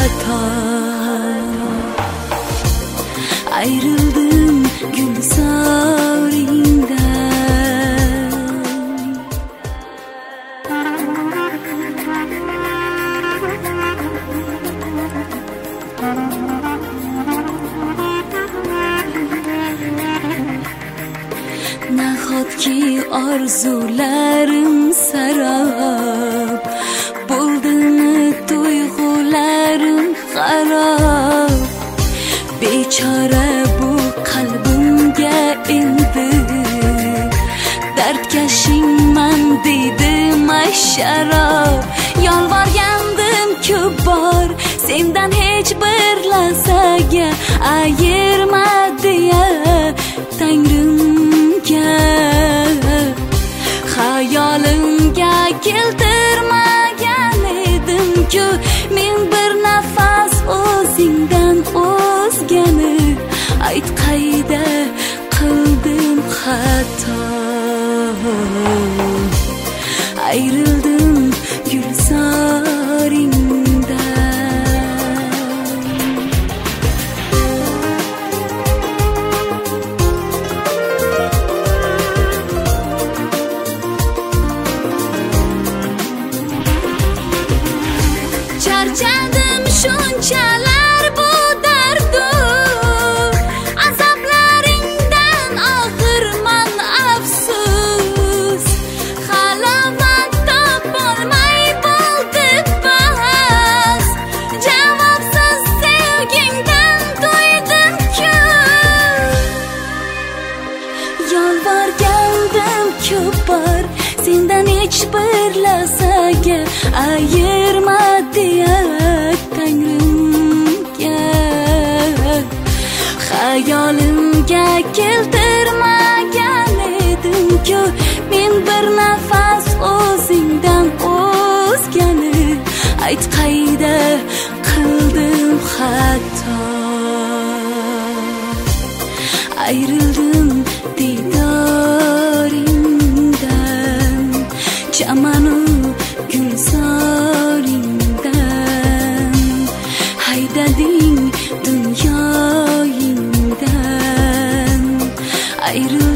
xato. Ayrıldım gülzaringdan. Nahotki orzularim sarab, bo'ldimi tuyg'ularim xarob. Bechora bu qalbimga endi dardkashingman deydi masharob. Yolvorgandim ko'p bor sendan hech bir lahzaga ayirma deya Tangrimga. Xayolimga keltirmagan edim-ku men bir nafas o'zingdan o'zgani. Ayt qayda qildim xato. Ayrıldım gülzaringdan. Charchadim shunchalar bu dardu, azoblaringdan oxirman afsus. Halovat topolmay bo'ldi bas, javobsiz sevgingdan to'ydim-ku. Yolvorgandim ko'p bor sendan hech bir lahzaga ayirma deya Tangrimga. Xayolimga keltirmagan edim-ku men bir nafas o'zingdan o'zgani. Ayt qayda qildim xato. Ayrıldım diydoringdan, chamanu gulzoringdan. Haydading dunyoyingdan. Ayrıldım